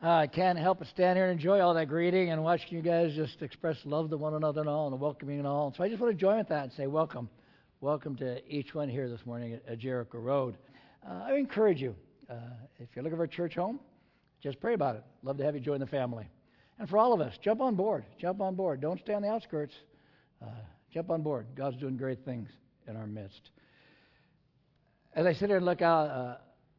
I can't help but stand here and enjoy all that greeting and watching you guys just express love to one another and all and welcoming and all. So I just want to join with that and say welcome. Welcome to each one here this morning at Jericho Road. I encourage you, if you're looking for a church home, just pray about it. Love to have you join the family. And for all of us, jump on board. Jump on board. Don't stay on the outskirts. Jump on board. God's doing great things in our midst. As I sit here and look out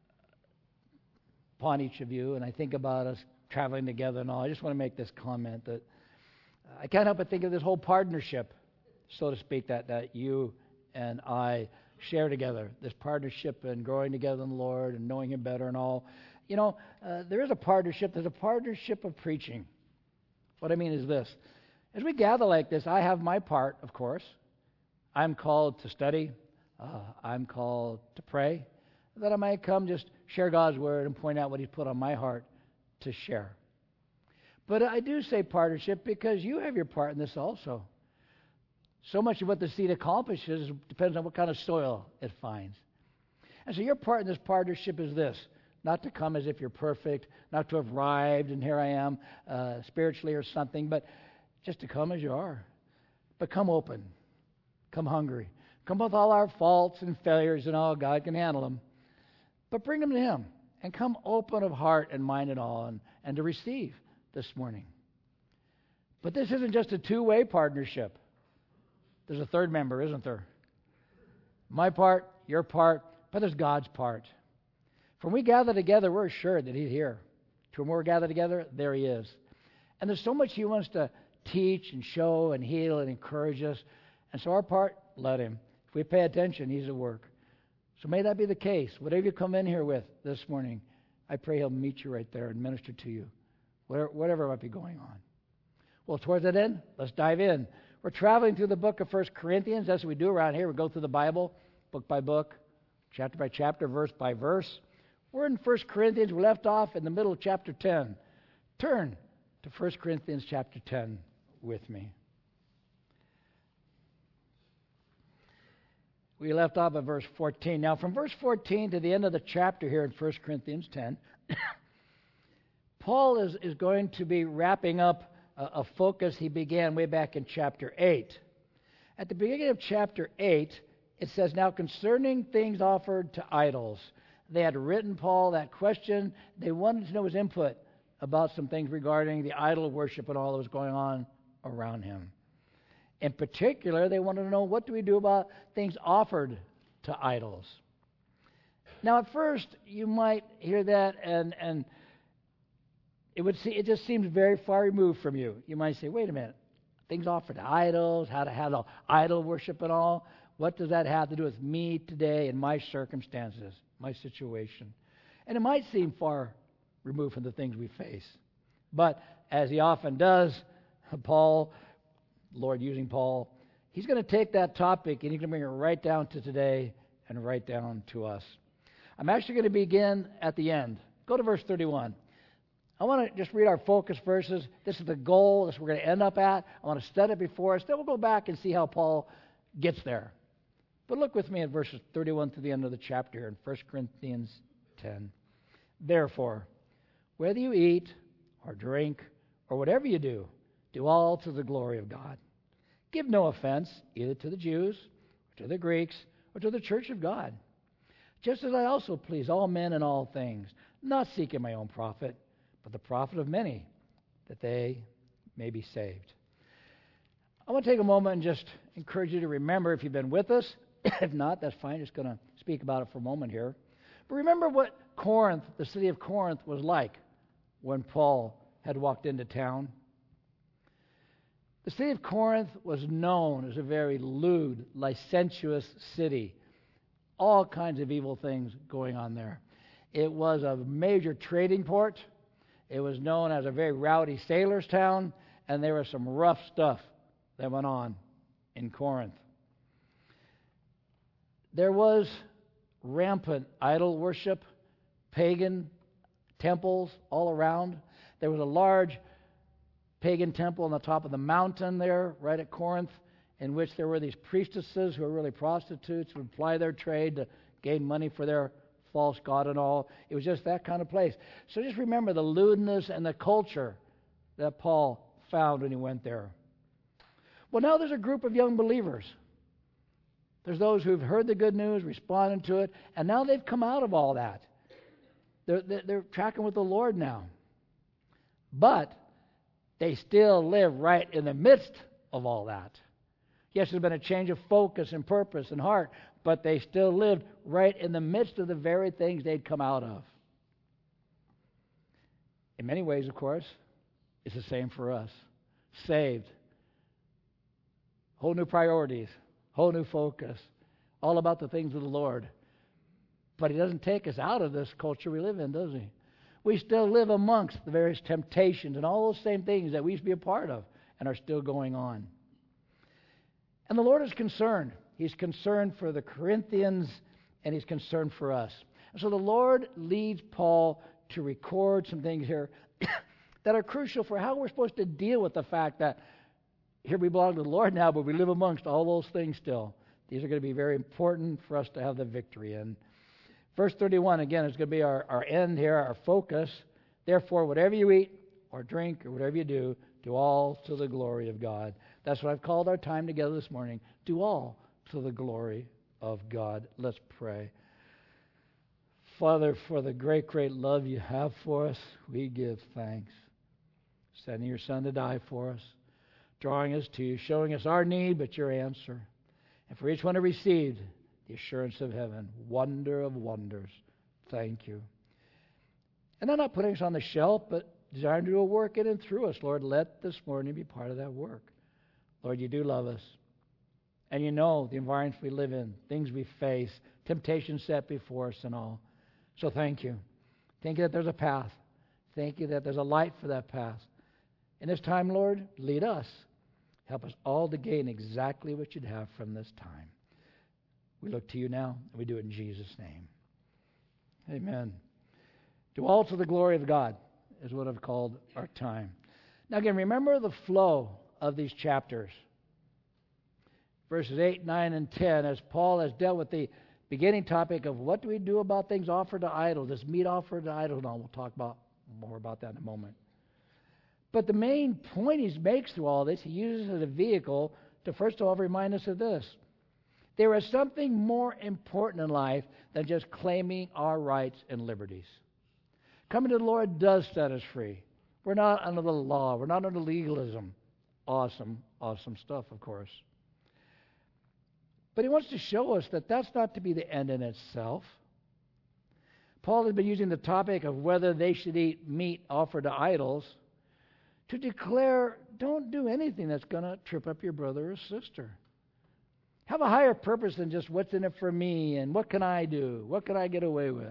upon each of you, and I think about us traveling together and all, I just want to make this comment that I can't help but think of this whole partnership, so to speak, that you and I share together. This partnership and growing together in the Lord and knowing Him better and all. You know, there is a partnership. There's a partnership of preaching. What I mean is this. As we gather like this, I have my part, of course. I'm called to study. I'm called to pray. That I might come just share God's Word and point out what He's put on my heart to share. But I do say partnership because you have your part in this also. So much of what the seed accomplishes depends on what kind of soil it finds. And so your part in this partnership is this: not to come as if you're perfect, not to have arrived and here I am spiritually or something, but just to come as you are. But come open, come hungry, come with all our faults and failures and all. God can handle them. But bring them to Him and come open of heart and mind and all and to receive this morning. But this isn't just a two-way partnership. There's a third member, isn't there? My part, your part, but there's God's part. When we gather together, we're assured that He's here. When we're gathered together, there He is. And there's so much He wants to teach and show and heal and encourage us. And so our part, let Him. If we pay attention, He's at work. So may that be the case. Whatever you come in here with this morning, I pray He'll meet you right there and minister to you, whatever might be going on. Well, towards that end, let's dive in. We're traveling through the book of 1 Corinthians. That's what we do around here. We go through the Bible, book by book, chapter by chapter, verse by verse. We're in 1 Corinthians. We left off in the middle of chapter 10. Turn to 1 Corinthians chapter 10 with me. We left off at verse 14. Now, from verse 14 to the end of the chapter here in 1 Corinthians 10, Paul is going to be wrapping up a focus he began way back in chapter 8. At the beginning of chapter 8, it says, "Now concerning things offered to idols." They had written Paul that question. They wanted to know his input about some things regarding the idol worship and all that was going on around him. In particular, they wanted to know, what do we do about things offered to idols? Now, at first, you might hear that, and it just seems very far removed from you. You might say, wait a minute, things offered to idols, how to handle idol worship and all, what does that have to do with me today and my circumstances, my situation? And it might seem far removed from the things we face. But as he often does, Paul, Lord using Paul, he's going to take that topic and he's going to bring it right down to today and right down to us. I'm actually going to begin at the end. Go to verse 31. I want to just read our focus verses. This is the goal. This is where we're going to end up at. I want to set it before us. Then we'll go back and see how Paul gets there. But look with me at verses 31 to the end of the chapter here in 1 Corinthians 10. Therefore, whether you eat or drink or whatever you do all to the glory of God. Give no offense either to the Jews or to the Greeks or to the church of God. Just as I also please all men in all things, not seeking my own profit, but the profit of many, that they may be saved. I want to take a moment and just encourage you to remember, if you've been with us, if not, that's fine, just going to speak about it for a moment here. But remember what Corinth, the city of Corinth, was like when Paul had walked into town. The city of Corinth was known as a very lewd, licentious city. All kinds of evil things going on there. It was a major trading port. It was known as a very rowdy sailors' town, and there was some rough stuff that went on in Corinth. There was rampant idol worship, pagan temples all around. There was a large pagan temple on the top of the mountain there, right at Corinth, in which there were these priestesses who were really prostitutes who would ply their trade to gain money for their false god and all. It was just that kind of place. So just remember the lewdness and the culture that Paul found when he went there. Well, now there's a group of young believers. There's those who've heard the good news, responded to it, and now they've come out of all that. They're tracking with the Lord now. But they still live right in the midst of all that. Yes, there's been a change of focus and purpose and heart, but they still lived right in the midst of the very things they'd come out of. In many ways, of course, it's the same for us. Saved. Whole new priorities. Whole new focus. All about the things of the Lord. But He doesn't take us out of this culture we live in, does He? We still live amongst the various temptations and all those same things that we used to be a part of and are still going on. And the Lord is concerned. He's concerned for the Corinthians and He's concerned for us. And so the Lord leads Paul to record some things here that are crucial for how we're supposed to deal with the fact that here we belong to the Lord now, but we live amongst all those things still. These are going to be very important for us to have the victory in. Verse 31, again, is going to be our end here, our focus. Therefore, whatever you eat or drink or whatever you do all to the glory of God. That's what I've called our time together this morning. Do all to the glory of God. Let's pray. Father, for the great, great love you have for us, we give thanks. Sending your Son to die for us, drawing us to you, showing us our need, but your answer. And for each one who received the assurance of heaven, wonder of wonders, thank you. And I'm not putting us on the shelf, but desiring to do a work in and through us. Lord, let this morning be part of that work. Lord, you do love us. And you know the environments we live in, things we face, temptations set before us and all. So thank you. Thank you that there's a path. Thank you that there's a light for that path. In this time, Lord, lead us. Help us all to gain exactly what you'd have from this time. We look to you now, and we do it in Jesus' name. Amen. Do all to the glory of God is what I've called our time. Now again, remember the flow of these chapters. Verses 8, 9, and 10, as Paul has dealt with the beginning topic of what do we do about things offered to idols, this meat offered to idols. Now we'll talk more about that in a moment. But the main point he makes through all this, he uses as a vehicle to first of all remind us of this. There is something more important in life than just claiming our rights and liberties. Coming to the Lord does set us free. We're not under the law. We're not under legalism. Awesome, awesome stuff, of course. But he wants to show us that that's not to be the end in itself. Paul has been using the topic of whether they should eat meat offered to idols to declare, don't do anything that's going to trip up your brother or sister. Have a higher purpose than just what's in it for me and what can I do? What can I get away with?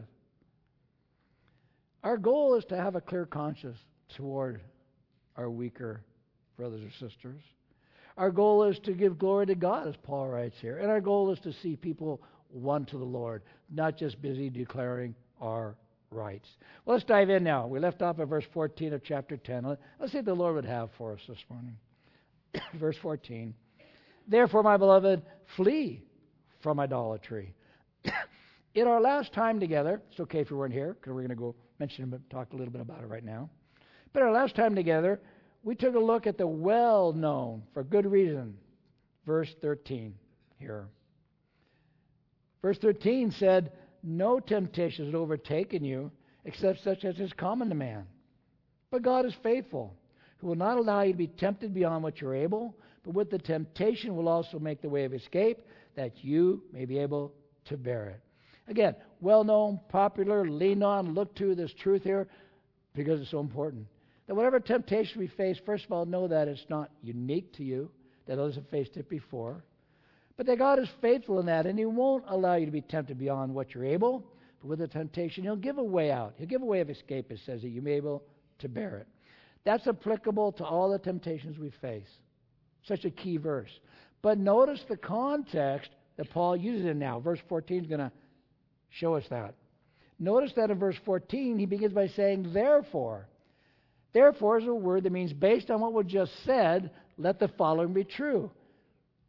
Our goal is to have a clear conscience toward our weaker brothers or sisters. Our goal is to give glory to God, as Paul writes here. And our goal is to see people won to the Lord, not just busy declaring our rights. Well, let's dive in now. We left off at verse 14 of chapter 10. Let's see what the Lord would have for us this morning. Verse 14. Therefore, my beloved, flee from idolatry. In our last time together, it's okay if you weren't here, because we're going to go talk a little bit about it right now. But our last time together, we took a look at the well-known, for good reason, verse 13 here. Verse 13 said, no temptation has overtaken you except such as is common to man. But God is faithful, who will not allow you to be tempted beyond what you're able, but with the temptation will also make the way of escape, that you may be able to bear it. Again, well-known, popular, leaned on, looked to this truth here because it's so important. That whatever temptation we face, first of all, know that it's not unique to you, that others have faced it before. But that God is faithful in that, and He won't allow you to be tempted beyond what you're able. But with the temptation, He'll give a way out. He'll give a way of escape, it says, that you may be able to bear it. That's applicable to all the temptations we face. Such a key verse. But notice the context that Paul uses it now. Verse 14 is going to show us that. Notice that in verse 14, he begins by saying, therefore. Therefore is a word that means based on what was just said, let the following be true.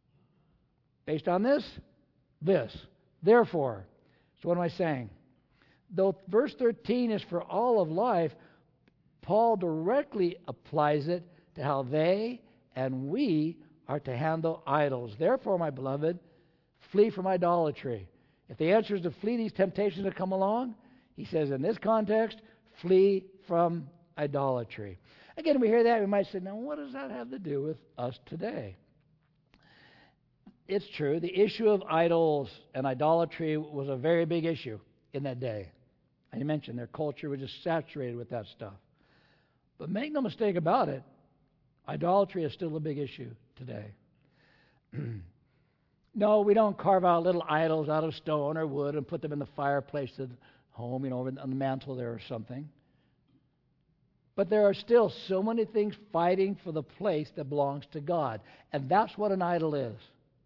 Based on this. Therefore. So what am I saying? Though verse 13 is for all of life, Paul directly applies it to how they and we are to handle idols. Therefore, my beloved, flee from idolatry. If the answer is to flee these temptations that come along, he says in this context, flee from idolatry. Again, we hear that, we might say, now what does that have to do with us today? It's true, the issue of idols and idolatry was a very big issue in that day. I mentioned their culture was just saturated with that stuff. But make no mistake about it, idolatry is still a big issue today. No, we don't carve out little idols out of stone or wood and put them in the fireplace at home, on the mantle there or something. But there are still so many things fighting for the place that belongs to God. And that's what an idol is.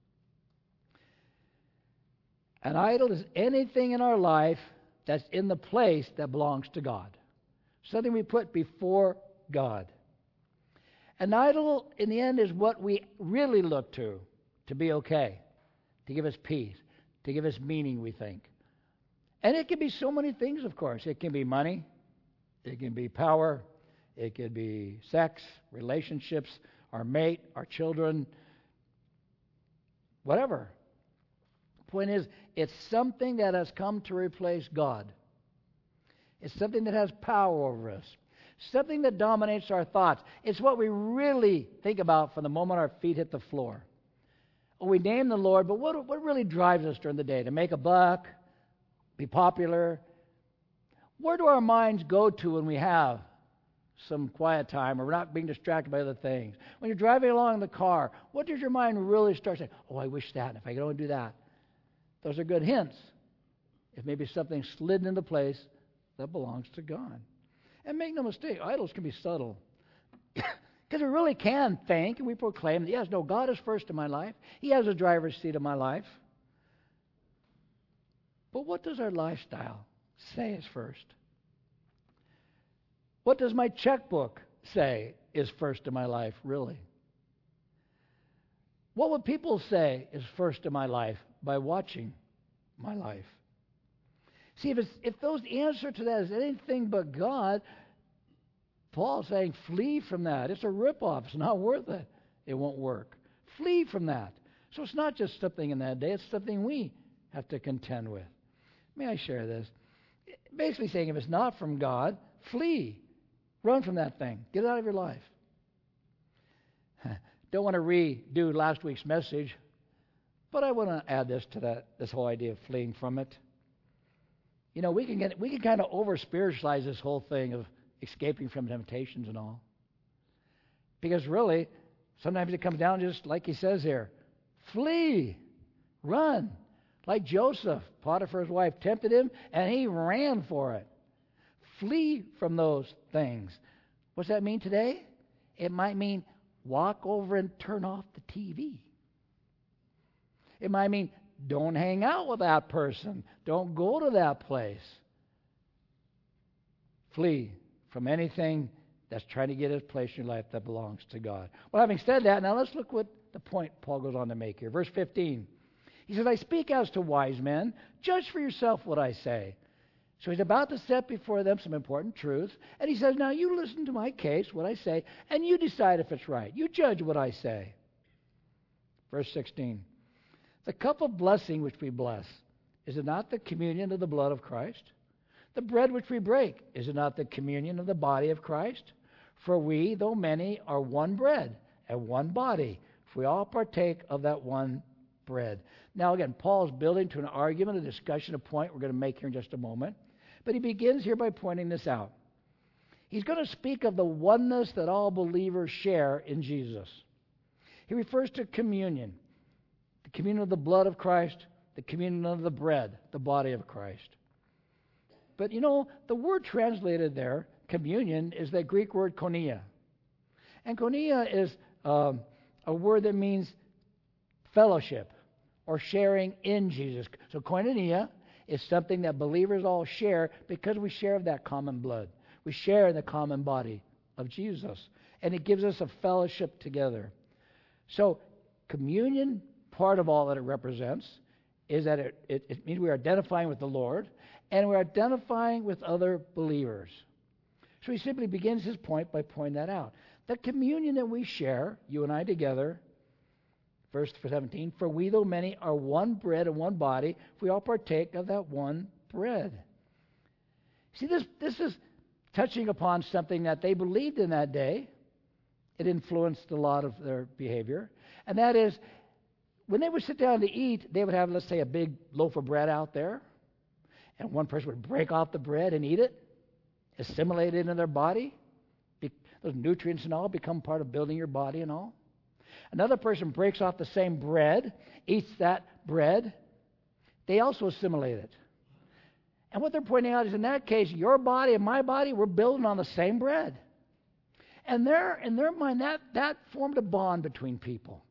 An idol is anything in our life that's in the place that belongs to God. Something we put before God. An idol, in the end, is what we really look to be okay, to give us peace, to give us meaning, we think. And it can be so many things, of course. It can be money. It can be power. It could be sex, relationships, our mate, our children, whatever. The point is, it's something that has come to replace God. It's something that has power over us. Something that dominates our thoughts. It's what we really think about from the moment our feet hit the floor. We name the Lord, but what really drives us during the day? To make a buck? Be popular? Where do our minds go to when we have some quiet time or we're not being distracted by other things? When you're driving along in the car, what does your mind really start saying? Oh, I wish that, if I could only do that. Those are good hints. If maybe something slid into place that belongs to God. And make no mistake, idols can be subtle. Because we really can think and we proclaim that, yes, no, God is first in my life. He has the driver's seat of my life. But what does our lifestyle say is first? What does my checkbook say is first in my life, really? What would people say is first in my life by watching my life? See, if those answer to that is anything but God, Paul's saying, flee from that. It's a ripoff. It's not worth it. It won't work. Flee from that. So it's not just something in that day. It's something we have to contend with. May I share this? Basically saying, if it's not from God, flee. Run from that thing. Get it out of your life. Don't want to redo last week's message, but I want to add this to this whole idea of fleeing from it. You know, we can kind of over-spiritualize this whole thing of escaping from temptations and all. Because really, sometimes it comes down just like he says here, flee, run. Like Joseph, Potiphar's wife tempted him, and he ran for it. Flee from those things. What's that mean today? It might mean walk over and turn off the TV. It might mean don't hang out with that person. Don't go to that place. Flee from anything that's trying to get a place in your life that belongs to God. Well, having said that, now let's look what the point Paul goes on to make here. Verse 15. He says, I speak as to wise men. Judge for yourself what I say. So he's about to set before them some important truths. And he says, now you listen to my case, what I say, and you decide if it's right. You judge what I say. Verse 16. The cup of blessing which we bless, is it not the communion of the blood of Christ? The bread which we break, is it not the communion of the body of Christ? For we, though many, are one bread and one body, if we all partake of that one bread. Now again, Paul's building to an argument, a discussion, a point we're going to make here in just a moment. But he begins here by pointing this out. He's going to speak of the oneness that all believers share in Jesus. He refers to communion. The communion of the blood of Christ, the communion of the bread, the body of Christ. But you know, the word translated there, communion, is the Greek word koinonia. And koinonia is a word that means fellowship or sharing in Jesus. So koinonia is something that believers all share because we share of that common blood. We share in the common body of Jesus. And it gives us a fellowship together. So communion, part of all that it represents, is that it means we are identifying with the Lord. and we're identifying with other believers. So he simply begins his point by pointing that out. The communion that we share, you and I together, verse 17, for we, though many, are one bread and one body, if we all partake of that one bread. See, this is touching upon something that they believed in that day. It influenced a lot of their behavior. And that is, when they would sit down to eat, they would have, let's say, a big loaf of bread out there. And one person would break off the bread and eat it, assimilate it into their body. Those nutrients and all become part of building your body and all. Another person breaks off the same bread, eats that bread. They also assimilate it. And what they're pointing out is, in that case, your body and my body, we're building on the same bread. And in their mind, that formed a bond between people.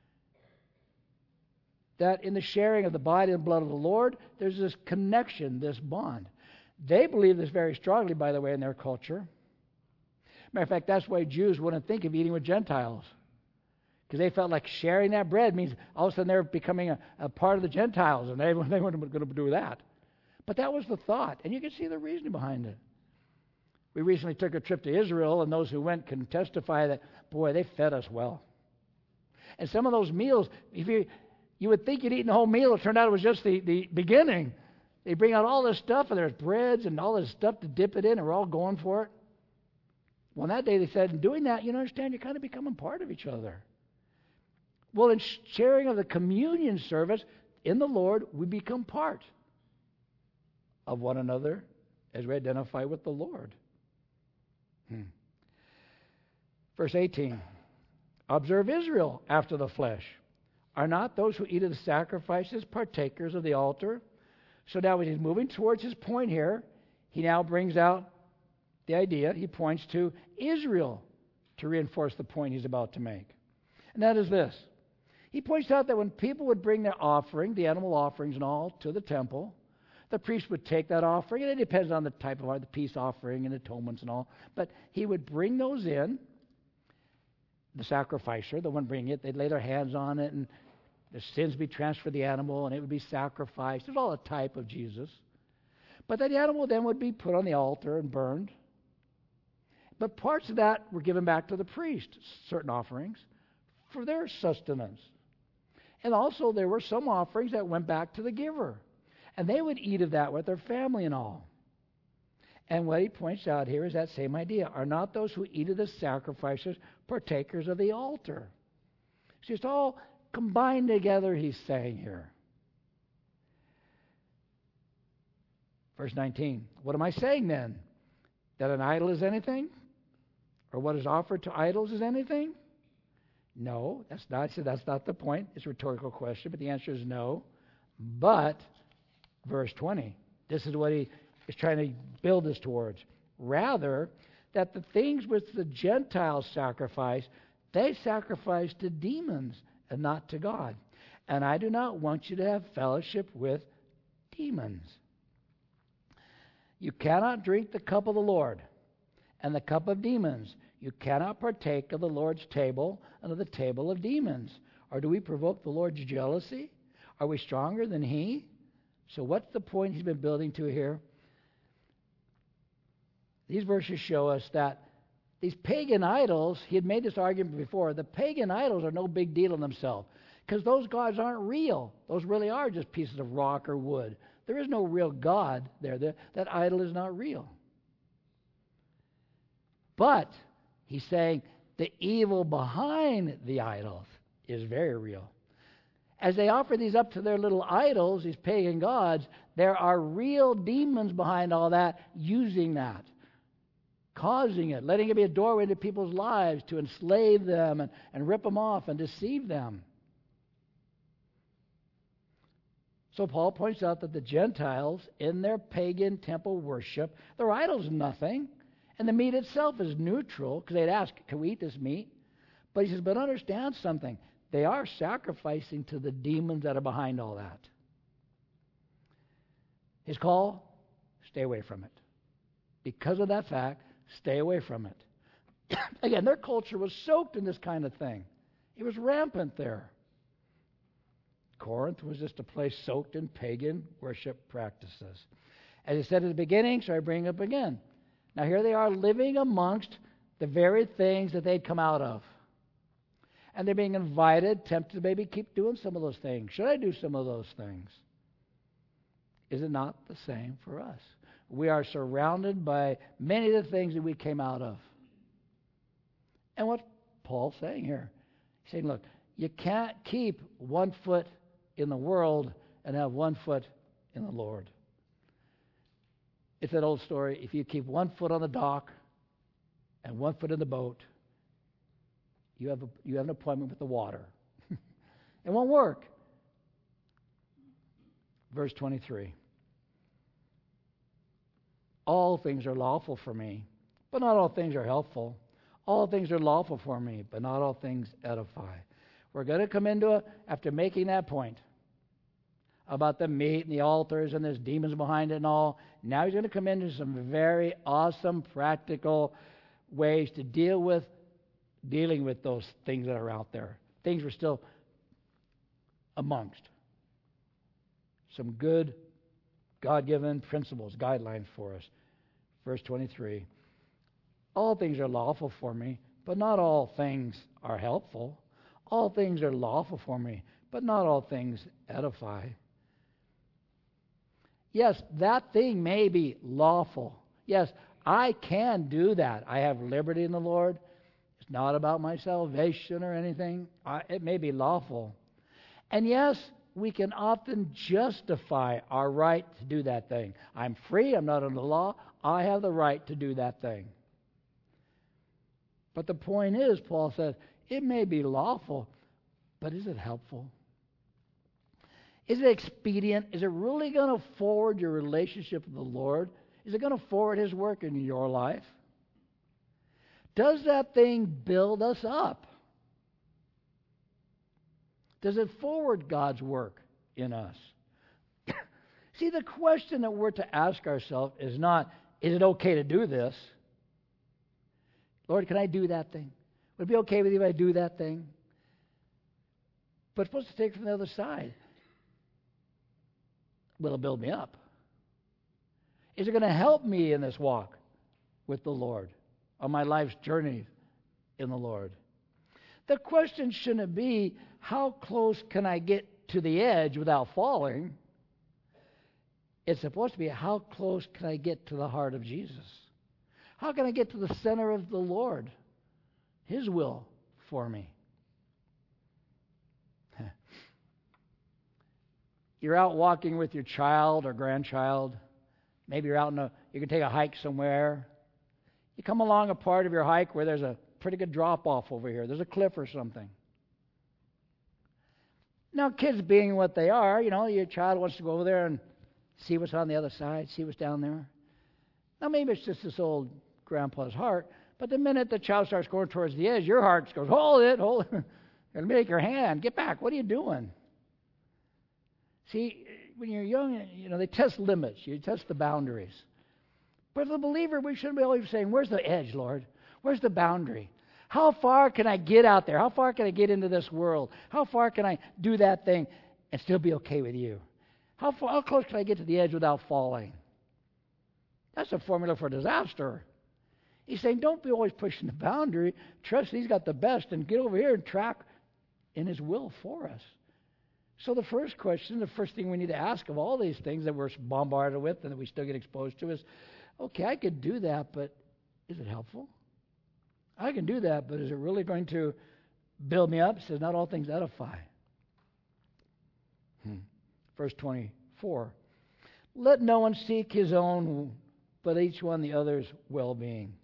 That in the sharing of the body and blood of the Lord, there's this connection, this bond. They believe this very strongly, by the way, in their culture. Matter of fact, that's why Jews wouldn't think of eating with Gentiles. Because they felt like sharing that bread means all of a sudden they're becoming a part of the Gentiles, and they weren't going to do that. But that was the thought, and you can see the reasoning behind it. We recently took a trip to Israel, and those who went can testify that, boy, they fed us well. And some of those meals, if you would think you'd eaten the whole meal, it turned out it was just the beginning. They bring out all this stuff, and there's breads and all this stuff to dip it in, and we're all going for it. Well, that day they said, in doing that, you understand, you're kind of becoming part of each other. Well, in sharing of the communion service in the Lord, we become part of one another as we identify with the Lord. Verse 18, observe Israel after the flesh. Are not those who eat of the sacrifices partakers of the altar? So now when he's moving towards his point here, he now brings out the idea. He points to Israel to reinforce the point he's about to make. And that is this. He points out that when people would bring their offering, the animal offerings and all, to the temple, the priest would take that offering, and it depends on the type of the peace offering and atonements and all, but he would bring those in. The sacrificer, the one bringing it, they'd lay their hands on it, and the sins be transferred to the animal, and it would be sacrificed. It was all a type of Jesus. But that animal then would be put on the altar and burned. But parts of that were given back to the priest, certain offerings, for their sustenance. And also there were some offerings that went back to the giver. And they would eat of that with their family and all. And what he points out here is that same idea. Are not those who eat of the sacrifices partakers of the altar? It's just all combined together, he's saying here. Verse 19. What am I saying then? That an idol is anything? Or what is offered to idols is anything? No, that's not the point. It's a rhetorical question, but the answer is no. But, verse 20, this is what he is trying to build us towards. Rather, that the things which the Gentiles sacrifice, they sacrifice to demons and not to God. And I do not want you to have fellowship with demons. You cannot drink the cup of the Lord and the cup of demons. You cannot partake of the Lord's table and of the table of demons. Or do we provoke the Lord's jealousy? Are we stronger than He? So what's the point he's been building to here? These verses show us that these pagan idols, he had made this argument before, the pagan idols are no big deal in themselves because those gods aren't real. Those really are just pieces of rock or wood. There is no real God there. That idol is not real. But he's saying the evil behind the idols is very real. As they offer these up to their little idols, these pagan gods, there are real demons behind all that using that, causing it, letting it be a doorway into people's lives to enslave them and rip them off and deceive them. So Paul points out that the Gentiles, in their pagan temple worship, their idol's nothing, and the meat itself is neutral, because they'd ask, can we eat this meat? But he says, but understand something. They are sacrificing to the demons that are behind all that. His call, stay away from it. Because of that fact, stay away from it. Again, their culture was soaked in this kind of thing. It was rampant there. Corinth was just a place soaked in pagan worship practices. As I said at the beginning, so I bring it up again. Now here they are living amongst the very things that they'd come out of. And they're being invited, tempted to maybe keep doing some of those things. Should I do some of those things? Is it not the same for us? We are surrounded by many of the things that we came out of. And what Paul's saying here, he's saying, look, you can't keep 1 foot in the world and have 1 foot in the Lord. It's that old story. If you keep 1 foot on the dock and 1 foot in the boat, you have an appointment with the water. It won't work. Verse 23. All things are lawful for me, but not all things are helpful. All things are lawful for me, but not all things edify. We're going to come into it after making that point about the meat and the altars and there's demons behind it and all. Now he's going to come into some very awesome, practical ways to dealing with those things that are out there. Things we're still amongst. Some good God-given principles, guidelines for us. Verse 23. All things are lawful for me, but not all things are helpful. All things are lawful for me, but not all things edify. Yes, that thing may be lawful. Yes, I can do that. I have liberty in the Lord. It's not about my salvation or anything. It may be lawful. And yes, we can often justify our right to do that thing. I'm free. I'm not under the law. I have the right to do that thing. But the point is, Paul says, it may be lawful, but is it helpful? Is it expedient? Is it really going to forward your relationship with the Lord? Is it going to forward His work in your life? Does that thing build us up? Does it forward God's work in us? See, the question that we're to ask ourselves is not, is it okay to do this? Lord, can I do that thing? Would it be okay with you if I do that thing? But it's supposed to take it from the other side. Will it build me up? Is it going to help me in this walk with the Lord, on my life's journey in the Lord? The question shouldn't be, how close can I get to the edge without falling? It's supposed to be, how close can I get to the heart of Jesus? How can I get to the center of the Lord? His will for me. You're out walking with your child or grandchild. Maybe you're out you can take a hike somewhere. You come along a part of your hike where there's a pretty good drop-off over here. There's a cliff or something. Now, kids being what they are, your child wants to go over there and see what's on the other side, see what's down there. Now, maybe it's just this old grandpa's heart, but the minute the child starts going towards the edge, your heart goes, hold it. And make your hand. Get back. What are you doing? See, when you're young, they test limits. You test the boundaries. But for the believer, we shouldn't be always saying, where's the edge, Lord? Where's the boundary? How far can I get out there? How far can I get into this world? How far can I do that thing and still be okay with you? How close can I get to the edge without falling? That's a formula for disaster. He's saying, don't be always pushing the boundary. Trust He's got the best and get over here and track in His will for us. So the first question, the first thing we need to ask of all these things that we're bombarded with and that we still get exposed to is, okay, I could do that, but is it helpful? I can do that, but is it really going to build me up? It says, not all things edify. Verse 24. Let no one seek his own, but each one the other's well-being.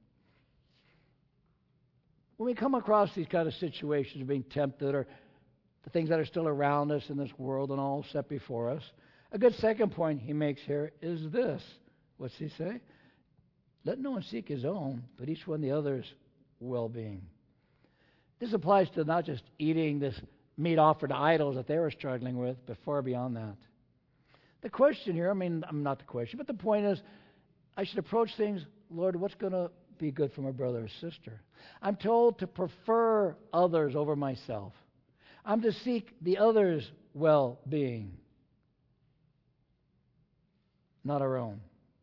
When we come across these kind of situations of being tempted or the things that are still around us in this world and all set before us, a good second point he makes here is this. What's he say? Let no one seek his own, but each one the other's well-being. This applies to not just eating this meat offered to idols that they were struggling with, but far beyond that. The question here, not the question, but the point is, I should approach things, Lord, what's going to be good for my brother or sister? I'm told to prefer others over myself. I'm to seek the other's well-being, not our own.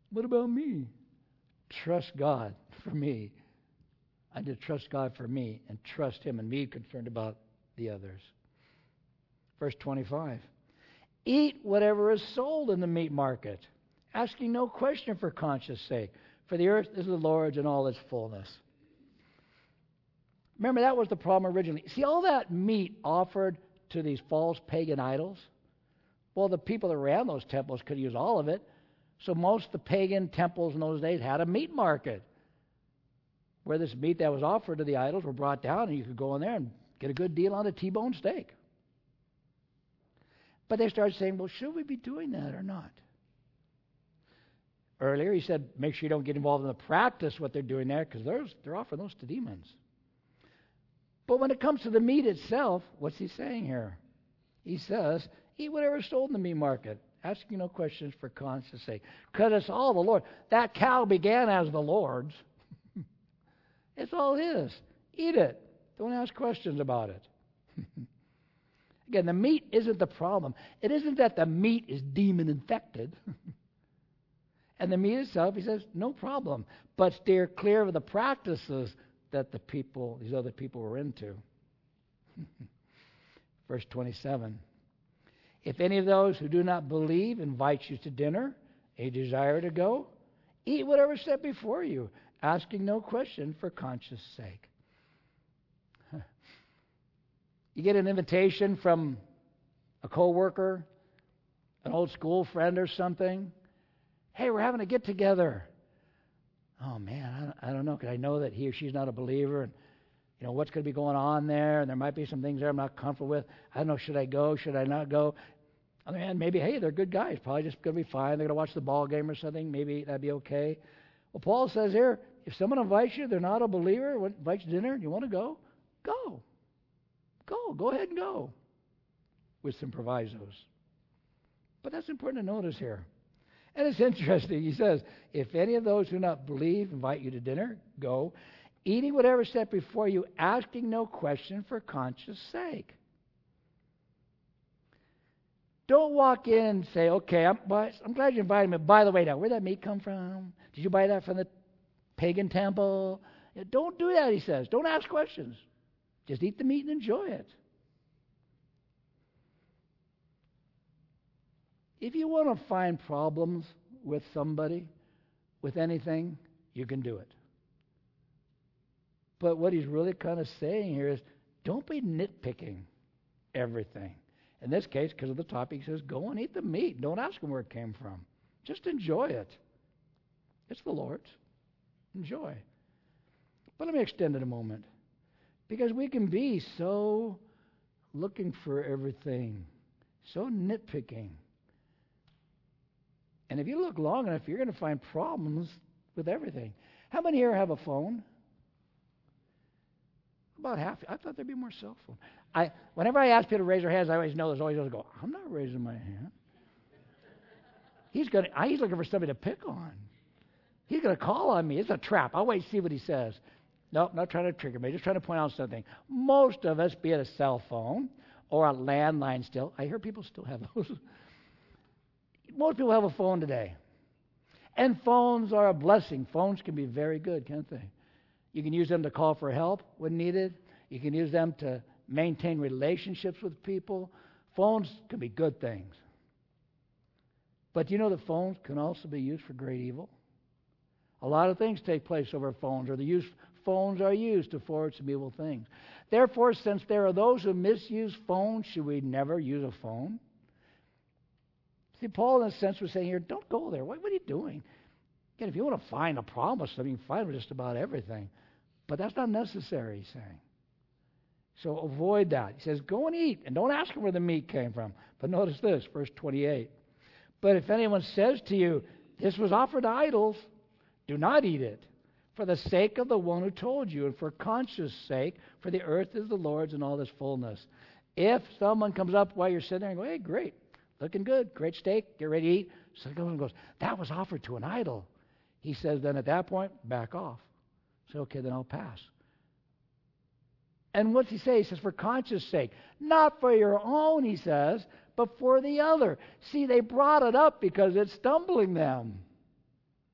What about me? Trust God for me. I need to trust God for me and trust Him and be concerned about the others. Verse 25. Eat whatever is sold in the meat market, asking no question for conscience sake, for the earth is the Lord's and all its fullness. Remember, that was the problem originally. See, all that meat offered to these false pagan idols, well, the people that ran those temples could use all of it. So most of the pagan temples in those days had a meat market where this meat that was offered to the idols were brought down, and you could go in there and get a good deal on a T-bone steak. But they started saying, well, should we be doing that or not? Earlier he said, make sure you don't get involved in the practice what they're doing there, because they're offering those to demons. But when it comes to the meat itself, what's he saying here? He says, eat whatever is sold in the meat market, asking no questions for conscience sake, because it's all the Lord. That cow began as the Lord's. It's all His. Eat it. Don't ask questions about it. Again, the meat isn't the problem. It isn't that the meat is demon-infected. And the meat itself, he says, no problem. But steer clear of the practices that these other people were into. Verse 27. If any of those who do not believe invites you to dinner, a desire to go, eat whatever is set before you, asking no question for conscience sake. You get an invitation from a coworker, an old school friend or something. Hey, we're having a get-together. Oh, man, I don't know, because I know that he or she's not a believer, and what's going to be going on there, and there might be some things there I'm not comfortable with. I don't know, should I go? Should I not go? On the other hand, maybe, hey, they're good guys. Probably just going to be fine. They're going to watch the ball game or something. Maybe that'd be okay. Well, Paul says here, if someone invites you, they're not a believer, invites you to dinner, and you want to go, go. Go ahead and go. With some provisos. But that's important to notice here. And it's interesting. He says, if any of those who do not believe invite you to dinner, go. Eating whatever is set before you, asking no question for conscience sake. Don't walk in and say, okay, I'm glad you invited me. By the way, now, where'd that meat come from? Did you buy that from the pagan temple? Don't do that, he says. Don't ask questions. Just eat the meat and enjoy it. If you want to find problems with somebody, with anything, you can do it. But what he's really kind of saying here is, don't be nitpicking everything. In this case, because of the topic, he says, go and eat the meat. Don't ask him where it came from. Just enjoy it. It's the Lord's. Enjoy. But let me extend it a moment. Because we can be so looking for everything, so nitpicking. And if you look long enough, you're going to find problems with everything. How many here have a phone? About half. I thought there'd be more cell phone. Whenever I ask people to raise their hands, I always know there's always those go, I'm not raising my hand. He's looking for somebody to pick on. He's going to call on me. It's a trap. I'll wait and see what he says. Nope, not trying to trigger me. Just trying to point out something. Most of us, be it a cell phone or a landline still. I hear people still have those. Most people have a phone today. And phones are a blessing. Phones can be very good, can't they? You can use them to call for help when needed. You can use them to maintain relationships with people. Phones can be good things. But you know that phones can also be used for great evil? A lot of things take place over phones, or phones are used to forward some evil things. Therefore, since there are those who misuse phones, should we never use a phone? See, Paul, in a sense, was saying here, don't go there. What are you doing? Again, if you want to find a problem with something, you can find it with just about everything. But that's not necessary, he's saying. So avoid that. He says, go and eat, and don't ask him where the meat came from. But notice this, verse 28. But if anyone says to you, this was offered to idols, do not eat it, for the sake of the one who told you, and for conscience sake, for the earth is the Lord's and all its fullness. If someone comes up while you're sitting there and go, hey, great, looking good, great steak, get ready to eat. Someone goes, that was offered to an idol. He says, then at that point, back off. Say, okay, then I'll pass. And what's he say? He says, for conscience sake. Not for your own, he says, but for the other. See, they brought it up because it's stumbling them.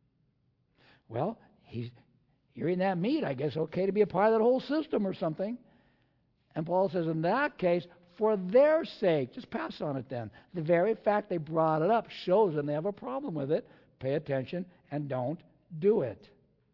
Well, you're in that meat, I guess, okay to be a part of that whole system or something. And Paul says, in that case, for their sake, just pass on it then. The very fact they brought it up shows them they have a problem with it. Pay attention and don't do it.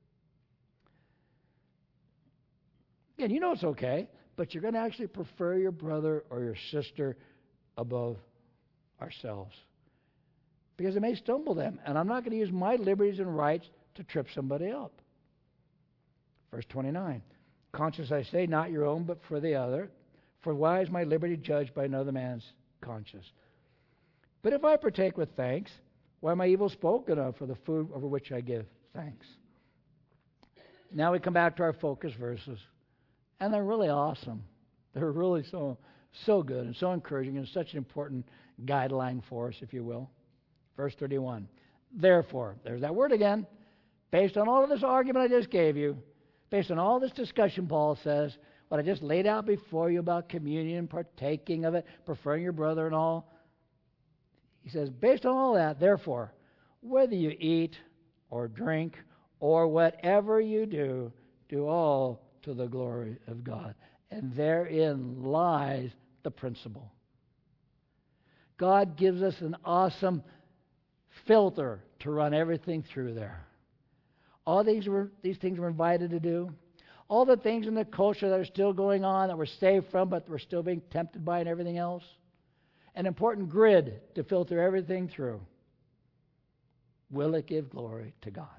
Again, you know it's okay, but you're going to actually prefer your brother or your sister above ourselves. Because it may stumble them, and I'm not going to use my liberties and rights to trip somebody up. Verse 29, conscience I say, not your own, but for the other. For why is my liberty judged by another man's conscience? But if I partake with thanks, why am I evil spoken of for the food over which I give thanks? Now we come back to our focus verses. And they're really awesome. They're really so good and so encouraging and such an important guideline for us, if you will. Verse 31. Therefore, there's that word again. Based on all of this argument I just gave you, based on all this discussion, Paul says, what I just laid out before you about communion, partaking of it, preferring your brother and all, he says, based on all that, therefore, whether you eat or drink or whatever you do, do all to the glory of God. And therein lies the principle. God gives us an awesome filter to run everything through there. All these things we're invited to do. All the things in the culture that are still going on that we're saved from, but we're still being tempted by and everything else. An important grid to filter everything through. Will it give glory to God?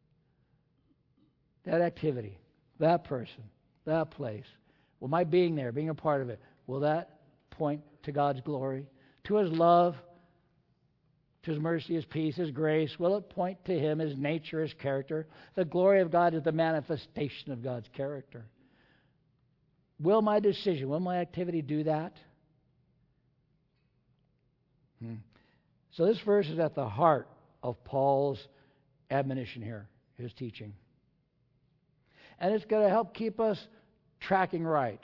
That activity, that person, that place, will my being there, being a part of it, will that point to God's glory, to His love, to His mercy, His peace, His grace? Will it point to Him, His nature, His character? The glory of God is the manifestation of God's character. Will my decision, will my activity do that? So this verse is at the heart of Paul's admonition here, his teaching. And it's going to help keep us tracking right.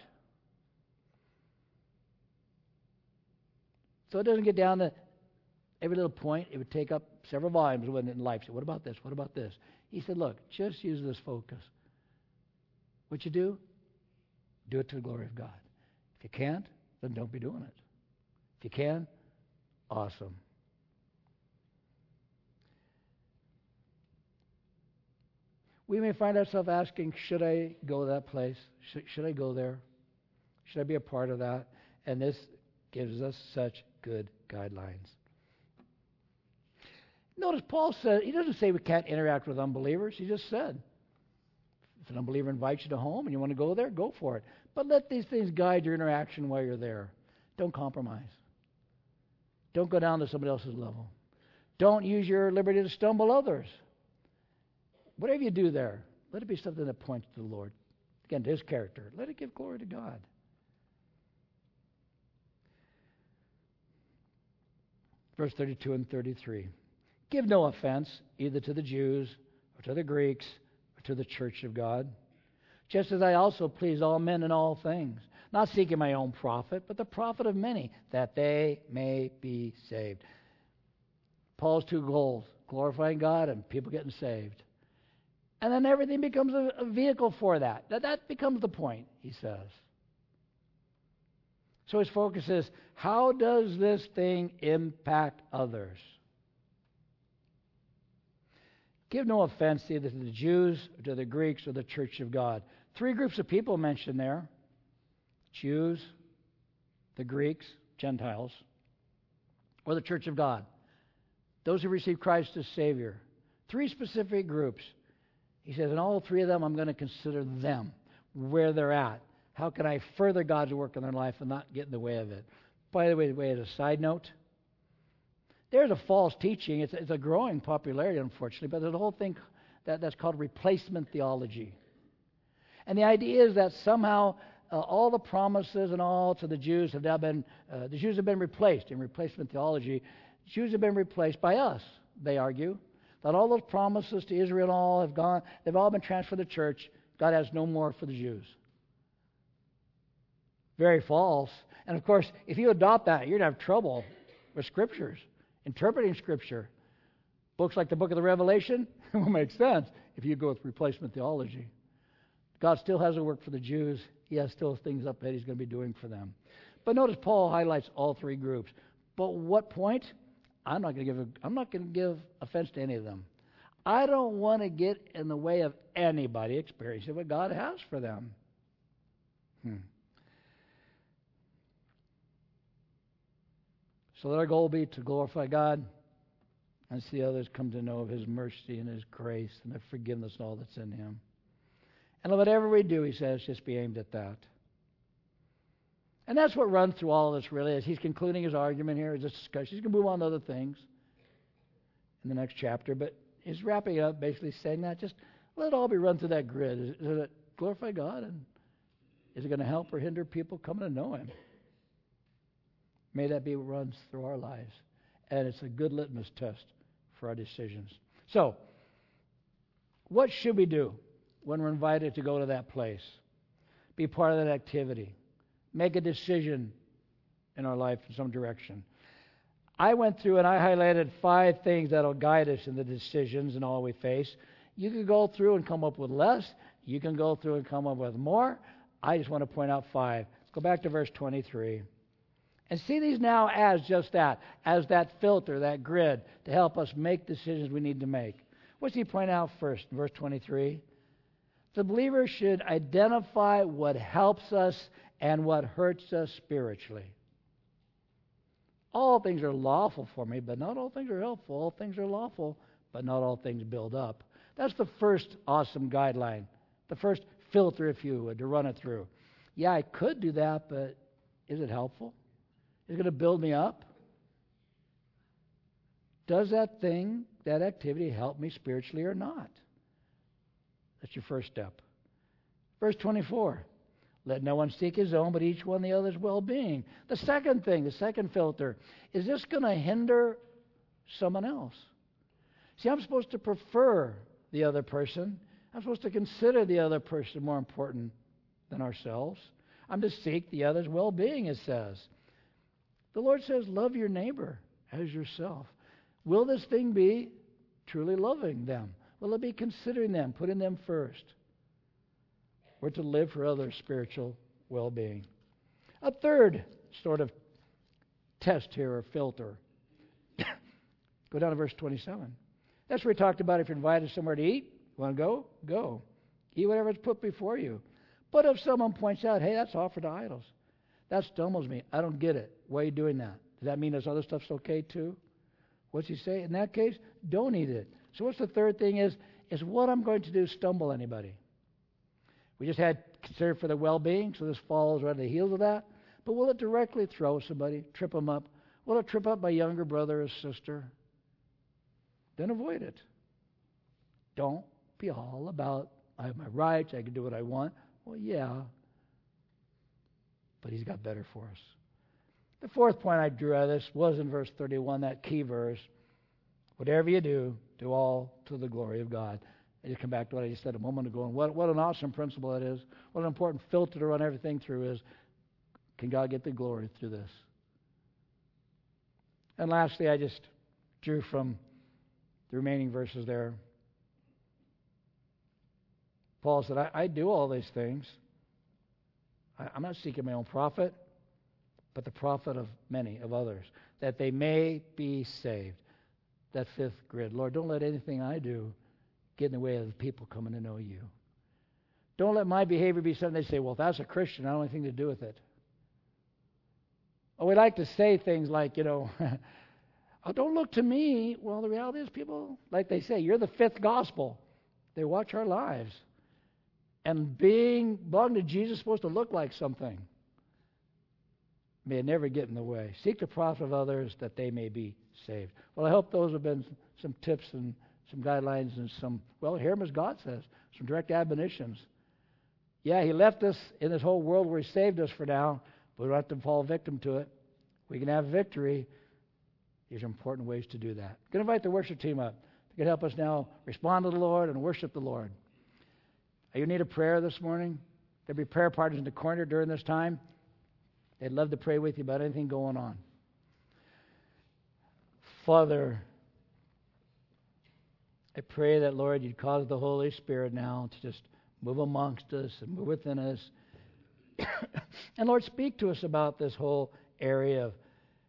So it doesn't get down to every little point. It would take up several volumes, wouldn't it, in life? So what about this? What about this? He said, look, just use this focus. What you do it to the glory of God. If you can't, then don't be doing it. If you can, awesome. We may find ourselves asking, should I go to that place? Should I go there? Should I be a part of that? And this gives us such good guidelines. Notice Paul said, he doesn't say we can't interact with unbelievers. He just said, if an unbeliever invites you to home and you want to go there, go for it. But let these things guide your interaction while you're there. Don't compromise. Don't go down to somebody else's level. Don't use your liberty to stumble others. Whatever you do there, let it be something that points to the Lord. Again, to His character. Let it give glory to God. Verse 32 and 33. Give no offense either to the Jews or to the Greeks or to the church of God, just as I also please all men in all things, not seeking my own profit, but the profit of many, that they may be saved. Paul's two goals, glorifying God and people getting saved. And then everything becomes a vehicle for that. That becomes the point, he says. So his focus is, how does this thing impact others? Give no offense either to the Jews, or to the Greeks, or the church of God. Three groups of people mentioned there. Jews, the Greeks, Gentiles, or the church of God. Those who receive Christ as Savior. Three specific groups. He says, in all three of them, I'm going to consider them, where they're at. How can I further God's work in their life and not get in the way of it? By the way, as a side note, there's a false teaching. It's a growing popularity, unfortunately, but there's a whole thing that's called replacement theology. And the idea is that somehow all the promises and all to the Jews have now been, the Jews have been replaced in replacement theology. Jews have been replaced by us, they argue. That all those promises to Israel and all have gone, they've all been transferred to the church. God has no more for the Jews. Very false. And of course, if you adopt that, you're going to have trouble with scriptures, interpreting Scripture. Books like the book of the Revelation, it will make sense if you go with replacement theology. God still has a work for the Jews. He has still things up that he's going to be doing for them. But notice Paul highlights all three groups. But what point? I'm not going to give offense to any of them. I don't want to get in the way of anybody experiencing what God has for them. So let our goal be to glorify God and see others come to know of his mercy and his grace and the forgiveness and all that's in him. And whatever we do, he says, just be aimed at that. And that's what runs through all of this, really, as he's concluding his argument here, his discussion. He's going to move on to other things in the next chapter, but he's wrapping it up, basically saying that just let it all be run through that grid. Is it glorify God? And is it going to help or hinder people coming to know him? May that be what runs through our lives. And it's a good litmus test for our decisions. So, what should we do when we're invited to go to that place? Be part of that activity. Make a decision in our life in some direction. I went through and I highlighted 5 things that will guide us in the decisions and all we face. You can go through and come up with less. You can go through and come up with more. I just want to point out 5. Let's go back to verse 23. And see these now as just that, as that filter, that grid, to help us make decisions we need to make. What's he point out first in verse 23? The believer should identify what helps us and what hurts us spiritually. All things are lawful for me, but not all things are helpful. All things are lawful, but not all things build up. That's the first awesome guideline, the first filter, if you would, to run it through. Yeah, I could do that, but is it helpful? Is it going to build me up? Does that thing, that activity, help me spiritually or not? That's your first step. Verse 24. Let no one seek his own, but each one the other's well-being. The second thing, the second filter, is this going to hinder someone else? See, I'm supposed to prefer the other person. I'm supposed to consider the other person more important than ourselves. I'm to seek the other's well-being, it says. The Lord says, love your neighbor as yourself. Will this thing be truly loving them? Will it be considering them, putting them first? We're to live for others' spiritual well-being. A third sort of test here, or filter. Go down to verse 27. That's where he talked about if you're invited somewhere to eat, you want to go? Go. Eat whatever is put before you. But if someone points out, hey, that's offered to idols, that stumbles me. I don't get it. Why are you doing that? Does that mean this other stuff's okay too? What's he say? In that case, don't eat it. So what's the third thing is what I'm going to do stumble anybody? We just had consider for the well-being, so this falls right on the heels of that. But will it directly throw somebody, trip them up? Will it trip up my younger brother or sister? Then avoid it. Don't be all about, I have my rights, I can do what I want. Well, yeah, but he's got better for us. The fourth point I drew out of this was in verse 31, that key verse. Whatever you do, do all to the glory of God. I just come back to what I just said a moment ago, and what an awesome principle that is. What an important filter to run everything through is, can God get the glory through this? And lastly, I just drew from the remaining verses there. Paul said, I do all these things. I'm not seeking my own profit, but the profit of many, of others, that they may be saved. That fifth grid. Lord, don't let anything I do get in the way of the people coming to know you. Don't let my behavior be something they say, well, if that's a Christian, I don't have anything to do with it. Oh, we like to say things like, oh, don't look to me. Well, the reality is people, like they say, you're the fifth gospel. They watch our lives. And belonging to Jesus is supposed to look like something. May it never get in the way. Seek the profit of others that they may be saved. Well, I hope those have been some tips and some guidelines and some, well, hear them as God says, some direct admonitions. Yeah, he left us in this whole world where he saved us for now, but we don't have to fall victim to it. We can have victory. These are important ways to do that. I'm going to invite the worship team up. They can help us now respond to the Lord and worship the Lord. You need a prayer this morning? There'll be prayer partners in the corner during this time. They'd love to pray with you about anything going on. Father, I pray that, Lord, you'd cause the Holy Spirit now to just move amongst us and move within us. And, Lord, speak to us about this whole area of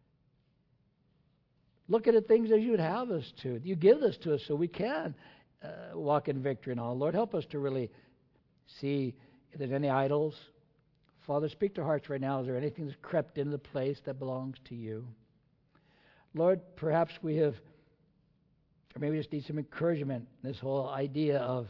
looking at things as you would have us to. You give this to us so we can walk in victory and all. Lord, help us to really see if there's any idols. Father, speak to hearts right now. Is there anything that's crept into the place that belongs to you? Lord, perhaps we have, or maybe we just need some encouragement in this whole idea of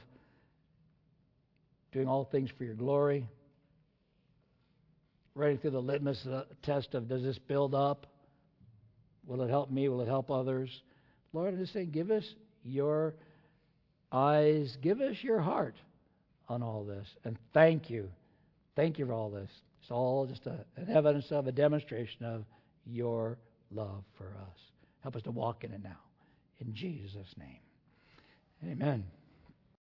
doing all things for your glory. Running through the litmus test of, does this build up? Will it help me? Will it help others? Lord, I'm just saying, give us your eyes, give us your heart on all this. And thank you. Thank you for all this. It's all just an evidence of, a demonstration of your love for us. Help us to walk in it now. In Jesus' name. Amen.